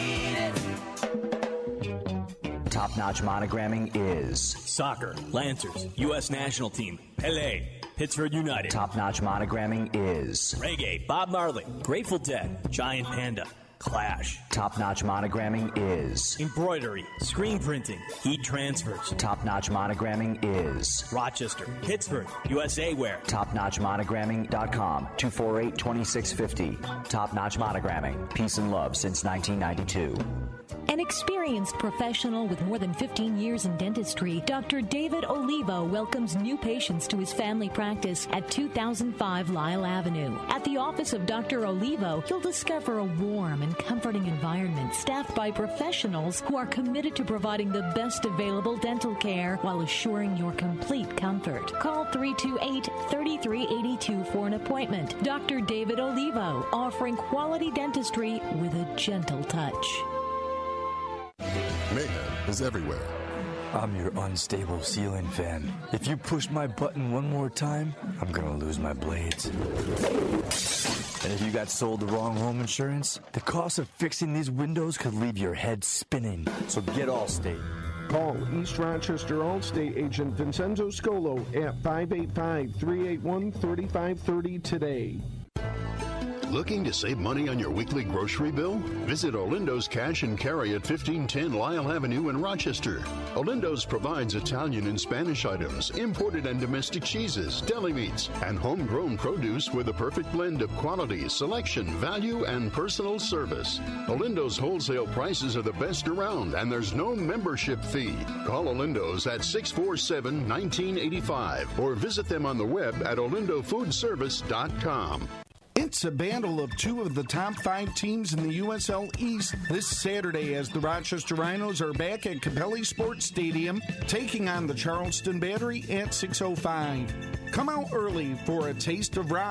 beat it. Top-notch monogramming is soccer, Lancers, U.S. national team, Pele, Pittsburgh United. Top-notch monogramming is reggae, Bob Marley, Grateful Dead, Giant Panda, Clash. Top-notch monogramming is embroidery, screen printing, heat transfers. Top-notch monogramming is Rochester, Pittsburgh, USA Wear. TopNotchMonogramming.com, 248-2650. Top-notch monogramming, peace and love since 1992. An experienced professional with more than 15 years in dentistry, Dr. David Olivo welcomes new patients to his family practice at 2005 Lyle Avenue. At the office of Dr. Olivo, you'll discover a warm and comforting environment staffed by professionals who are committed to providing the best available dental care while assuring your complete comfort. Call 328-3382 for an appointment. Dr. David Olivo, offering quality dentistry with a gentle touch. Mayhem is everywhere. I'm your unstable ceiling fan. If you push my button one more time, I'm gonna lose my blades. And if you got sold the wrong home insurance, the cost of fixing these windows could leave your head spinning. So get Allstate. Call East Rochester Allstate agent Vincenzo Scolo at 585-381-3530 today. Looking to save money on your weekly grocery bill? Visit Olindo's Cash and Carry at 1510 Lyle Avenue in Rochester. Olindo's provides Italian and Spanish items, imported and domestic cheeses, deli meats, and homegrown produce with a perfect blend of quality, selection, value, and personal service. Olindo's wholesale prices are the best around, and there's no membership fee. Call Olindo's at 647-1985 or visit them on the web at olindofoodservice.com. It's a battle of two of the top 5 teams in the USL East this Saturday as the Rochester Rhinos are back at Capelli Sports Stadium taking on the Charleston Battery at 6:05. Come out early for a taste of rock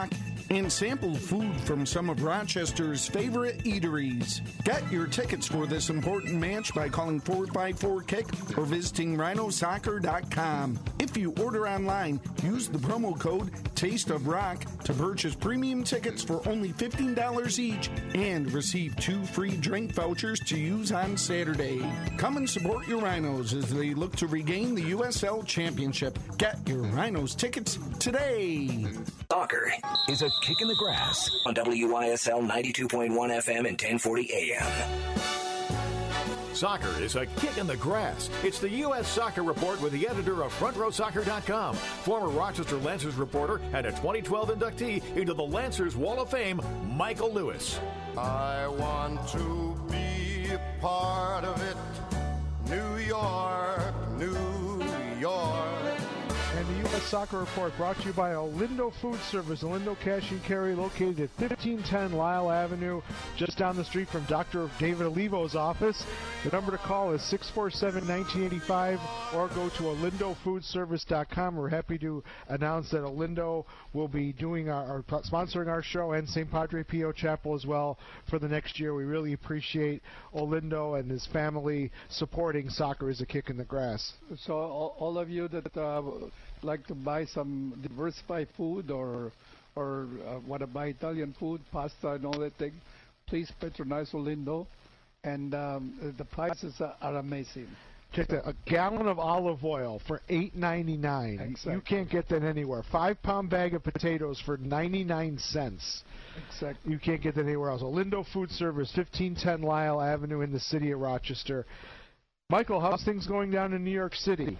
and sample food from some of Rochester's favorite eateries. Get your tickets for this important match by calling 454-KICK or visiting rhinosoccer.com. If you order online, use the promo code Taste of Rock to purchase premium tickets for only $15 each and receive 2 free drink vouchers to use on Saturday. Come and support your Rhinos as they look to regain the USL Championship. Get your Rhinos tickets today. Soccer is a kick in the grass on WYSL 92.1 FM and 1040 AM. Soccer is a kick in the grass. It's the U.S. Soccer Report with the editor of FrontRowSoccer.com, former Rochester Lancers reporter and a 2012 inductee into the Lancers Wall of Fame, Michael Lewis. I want to be a part of it. New York, New York. And the U.S. Soccer Report brought to you by Olindo Food Service. Olindo Cash and Carry, located at 1510 Lyle Avenue, just down the street from Dr. David Olivo's office. The number to call is 647-1985 or go to olindofoodservice.com. We're happy to announce that Olindo will be doing our sponsoring our show and St. Padre Pio Chapel as well for the next year. We really appreciate Olindo and his family supporting Soccer is a Kick in the Grass. So all of you that like to buy some diversified food or want to buy Italian food, pasta and all that thing, please patronize Olindo. And the prices are amazing. Check that. A gallon of olive oil for $8.99. Exactly. You can't get that anywhere. 5-pound bag of potatoes for 99 cents. Exactly. You can't get that anywhere else. Olindo Food Service, 1510 Lyle Avenue in the city of Rochester. Michael, how's things going down in New York City?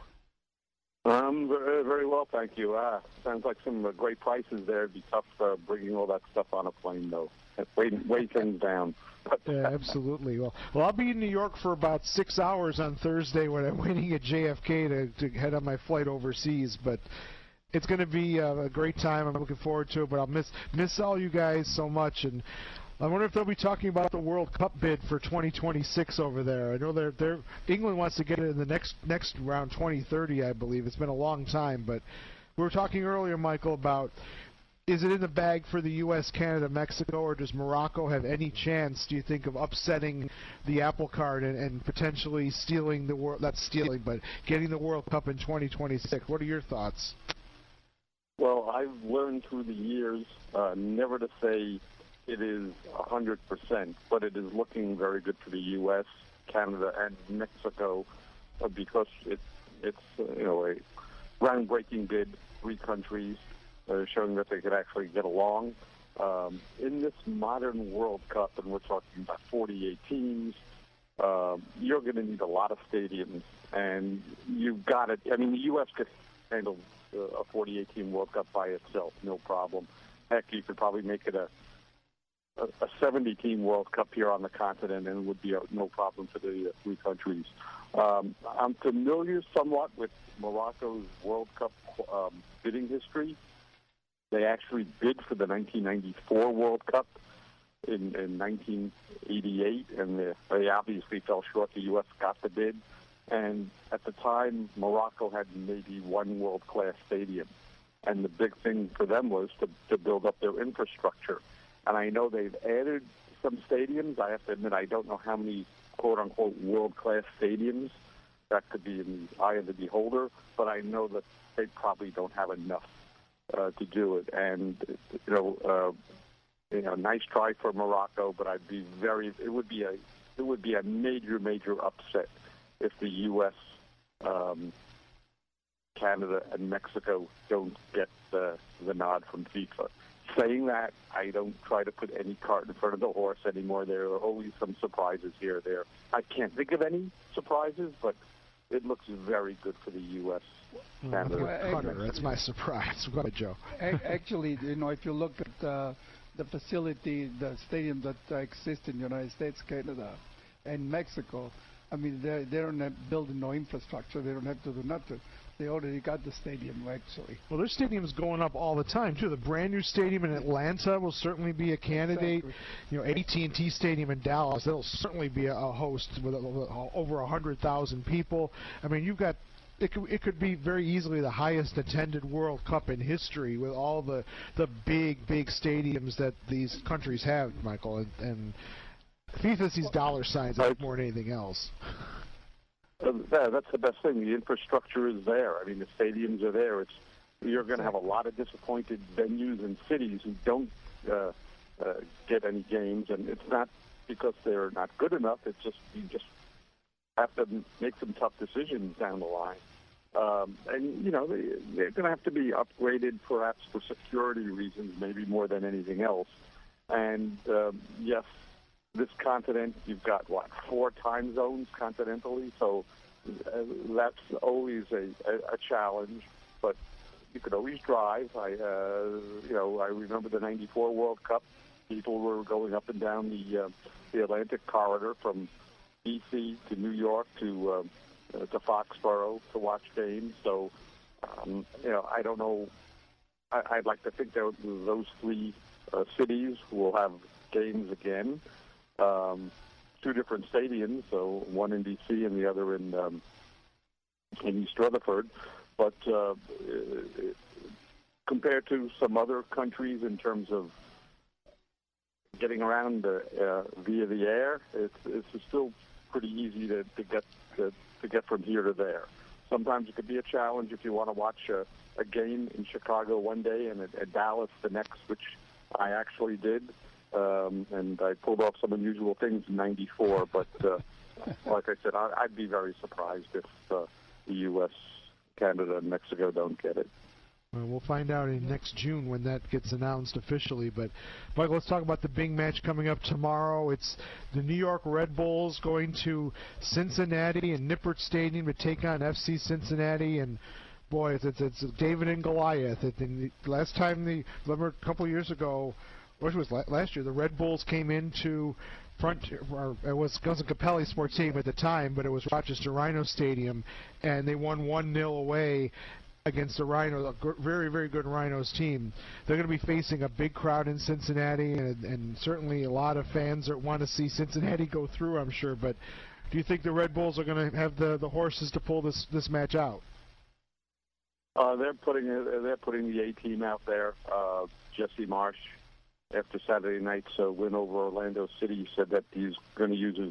Very well, thank you. Sounds like some great prices there. It'd be tough bringing all that stuff on a plane, though. Weigh things down. Yeah, absolutely. Well, I'll be in New York for about 6 hours on Thursday when I'm waiting at JFK to head on my flight overseas. But it's going to be a great time. I'm looking forward to it. But I'll miss all you guys so much. And I wonder if they'll be talking about the World Cup bid for 2026 over there. I know England wants to get it in the next round, 2030, I believe. It's been a long time, but we were talking earlier, Michael, about is it in the bag for the U.S., Canada, Mexico, or does Morocco have any chance, do you think, of upsetting the apple cart and potentially stealing the world? Not stealing, but getting the World Cup in 2026. What are your thoughts? Well, I've learned through the years never to say it is 100%, but it is looking very good for the U.S., Canada, and Mexico because it's a groundbreaking bid, 3 countries showing that they could actually get along. In this modern World Cup, and we're talking about 48 teams, you're going to need a lot of stadiums, and you've got it. I mean, the U.S. could handle a 48-team World Cup by itself, no problem. Heck, you could probably make it a 70-team World Cup here on the continent, and it would be no problem for the 3 countries. I'm familiar somewhat with Morocco's World Cup bidding history. They actually bid for the 1994 World Cup in 1988, and they obviously fell short. The U.S. got the bid, and at the time, Morocco had maybe 1 world-class stadium, and the big thing for them was to build up their infrastructure. And I know they've added some stadiums. I have to admit, I don't know how many quote-unquote world-class stadiums. That could be in the eye of the beholder, but I know that they probably don't have enough to do it. And nice try for Morocco, but it would be a major upset if the U.S., Canada, and Mexico don't get the nod from FIFA. Saying that, I don't try to put any cart in front of the horse anymore. There are always some surprises here or there. I can't think of any surprises, but it looks very good for the U.S. Carter, that's my surprise. Go ahead, Joe. Actually, if you look at the facility, the stadium that exists in the United States, Canada, and Mexico, I mean, they're not building no infrastructure. They don't have to do nothing. They already got the stadium, actually. Well, their stadium's going up all the time, too. The brand-new stadium in Atlanta will certainly be a candidate. Exactly. AT&T Stadium in Dallas, that'll certainly be a host with over 100,000 people. I mean, you've got it could be very easily the highest attended World Cup in history with all the big stadiums that these countries have, Michael, and FIFA sees dollar signs more than anything else. That's the best thing. The infrastructure is there. I mean, the stadiums are there. You're going to have a lot of disappointed venues and cities who don't get any games, and it's not because they're not good enough. It's just you just have to make some tough decisions down the line. And, you know, they're going to have to be upgraded perhaps for security reasons, maybe more than anything else. And, yes, this continent, you've got, 4 time zones continentally, so that's always a challenge. But you could always drive. I remember the '94 World Cup. People were going up and down the Atlantic corridor from D.C. to New York to Foxborough to watch games. So, I don't know. I'd like to think that those 3 cities will have games again. 2 different stadiums, so one in D.C. and the other in East Rutherford. But compared to some other countries in terms of getting around via the air, it's still pretty easy to get from here to there. Sometimes it could be a challenge if you want to watch a game in Chicago one day and at Dallas the next, which I actually did. And I pulled off some unusual things in '94, but like I said, I'd be very surprised if the U.S., Canada, and Mexico don't get it. Well, we'll find out in next June when that gets announced officially. But, Michael, let's talk about the big match coming up tomorrow. It's the New York Red Bulls going to Cincinnati and Nippert Stadium to take on FC Cincinnati. And, boy, it's David and Goliath. Last time, remember a couple years ago, which was last year, the Red Bulls came into it wasn't Capelli Sports Stadium at the time, but it was Rochester Rhino Stadium, and they won 1-0 away against the Rhinos, a very, very good Rhinos team. They're going to be facing a big crowd in Cincinnati, and certainly a lot of fans that want to see Cincinnati go through, I'm sure. But do you think the Red Bulls are going to have the horses to pull this match out? They're putting the A team out there. Jesse Marsh, after Saturday night's win over Orlando City, said that he's going to use his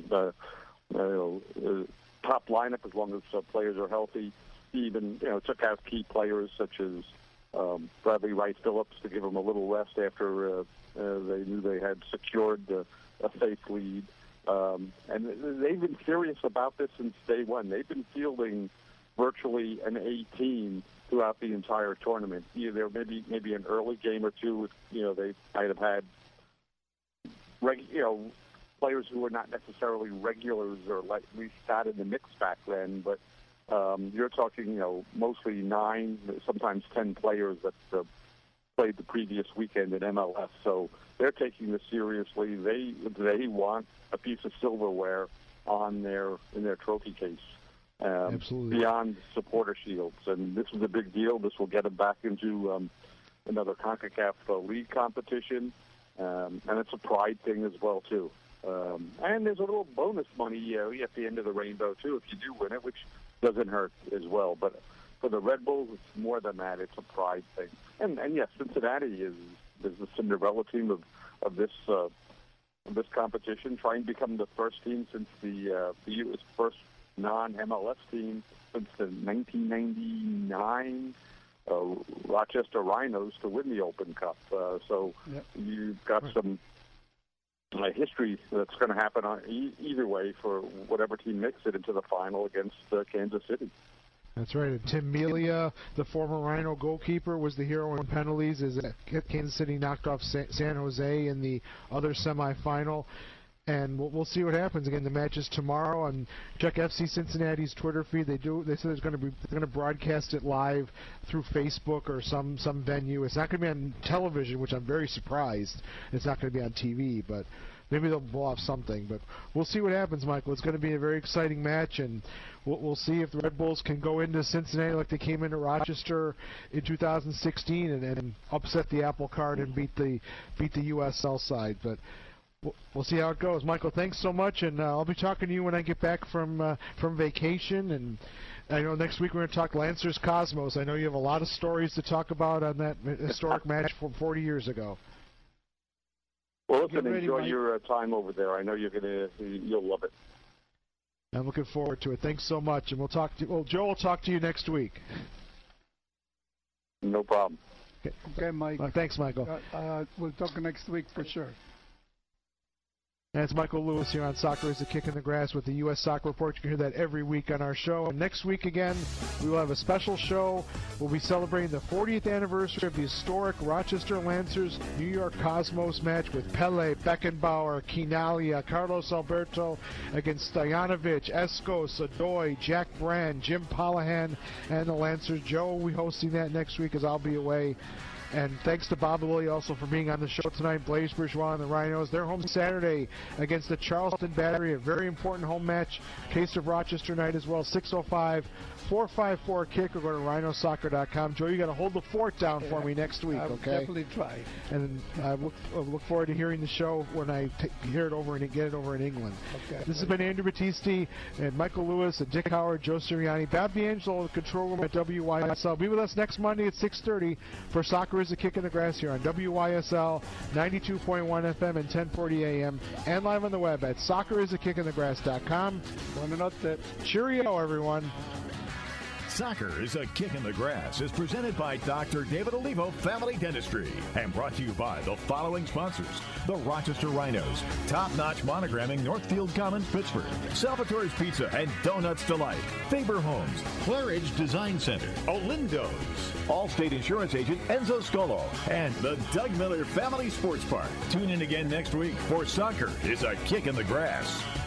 top lineup as long as players are healthy. He even took out key players such as Bradley Wright Phillips to give him a little rest after they knew they had secured a safe lead. And they've been serious about this since day one. They've been fielding virtually an A team throughout the entire tournament. There maybe an early game or two, they might have had players who were not necessarily regulars or at least not in the mix back then, but you're talking mostly 9, sometimes 10 players that played the previous weekend in MLS. So they're taking this seriously. They want a piece of silverware in their trophy case. Beyond supporter shields, and this is a big deal. This will get them back into another CONCACAF league competition, and it's a pride thing as well too. And there's a little bonus money at the end of the rainbow too if you do win it, which doesn't hurt as well. But for the Red Bulls, it's more than that. It's a pride thing. And yes, Cincinnati is the Cinderella team of this competition, trying to become the first team since the U.S. first non-MLS team since the 1999 Rochester Rhinos to win the Open Cup. So you've got some history that's going to happen either way for whatever team makes it into the final against Kansas City. That's right. And Tim Melia, the former Rhino goalkeeper, was the hero in penalties as Kansas City knocked off San Jose in the other semifinal. And we'll see what happens. Again, the match is tomorrow, and check FC Cincinnati's Twitter feed. They said they're going to broadcast it live through Facebook or some venue. It's not going to be on television, which I'm very surprised. It's not going to be on TV, but maybe they'll blow off something. But we'll see what happens, Michael. It's going to be a very exciting match, and we'll see if the Red Bulls can go into Cincinnati like they came into Rochester in 2016 and upset the apple cart and beat the USL side. But we'll see how it goes. Michael, thanks so much, and I'll be talking to you when I get back from vacation, and I know next week we're going to talk Lancers Cosmos. I know you have a lot of stories to talk about on that historic match from 40 years ago. Well, listen, enjoy your time over there. I know you'll love it. I'm looking forward to it. Thanks so much, and Joe will talk to you next week. No problem. Okay, Mike. Thanks, Michael. We'll talk next week for sure. And it's Michael Lewis here on Soccer is a Kick in the Grass with the U.S. Soccer Report. You can hear that every week on our show. And next week, again, we will have a special show. We'll be celebrating the 40th anniversary of the historic Rochester Lancers New York Cosmos match with Pele, Beckenbauer, Quinalia, Carlos Alberto against Stojanovic, Escos, Adoy, Jack Brand, Jim Pollahan, and the Lancers. Joe will be hosting that next week as I'll be away. And thanks to Bob Lilly also for being on the show tonight. Blaise Bourgeois and the Rhinos. They're home Saturday against the Charleston Battery, a very important home match. Case of Rochester night as well. 605-454-KICK or go to rhinosoccer.com. Joe, you got to hold the fort down for me next week, I'll okay? definitely try. And I look forward to hearing the show when I hear it over and get it over in England. Okay. This has been Andrew Battisti and Michael Lewis and Dick Howard, Joe Sirianni, Bob D'Angelo in the control room at WYSL. Be with us next Monday at 6:30 for Soccer is a Kick in the Grass here on WYSL 92.1 FM and 1040 AM and live on the web at soccerisaKickinthegrass.com. Cheerio, everyone. Soccer is a Kick in the Grass is presented by Dr. David Olivo Family Dentistry and brought to you by the following sponsors: the Rochester Rhinos, Top Notch Monogramming, Northfield Commons, Pittsburgh, Salvatore's Pizza and Donuts Delight, Faber Homes, Claridge Design Center, Olindo's, Allstate Insurance Agent Enzo Scolo, and the Doug Miller Family Sports Park. Tune in again next week for Soccer is a Kick in the Grass.